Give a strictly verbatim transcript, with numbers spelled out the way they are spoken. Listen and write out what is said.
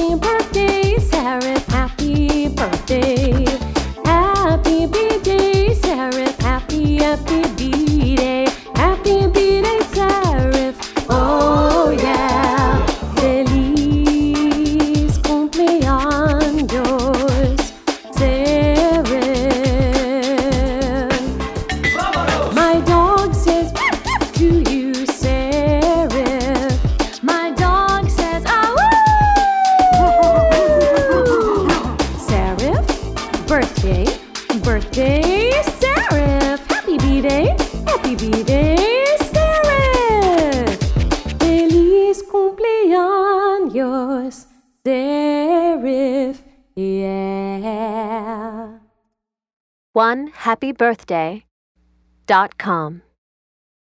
Happy birthday, Seraph, happy birthday. Happy B-Day, Seraph, happy, happy B-Day. Happy B-Day, Seraph, oh yeah. Feliz cumpleaños, Seraph. My dog says to you, Seraph. My dog says, ah, Seraph, birthday, birthday, Seraph. Happy B-Day, happy B-Day, Seraph. Feliz cumpleaños, Seraph, yeah. one happy birthday dot com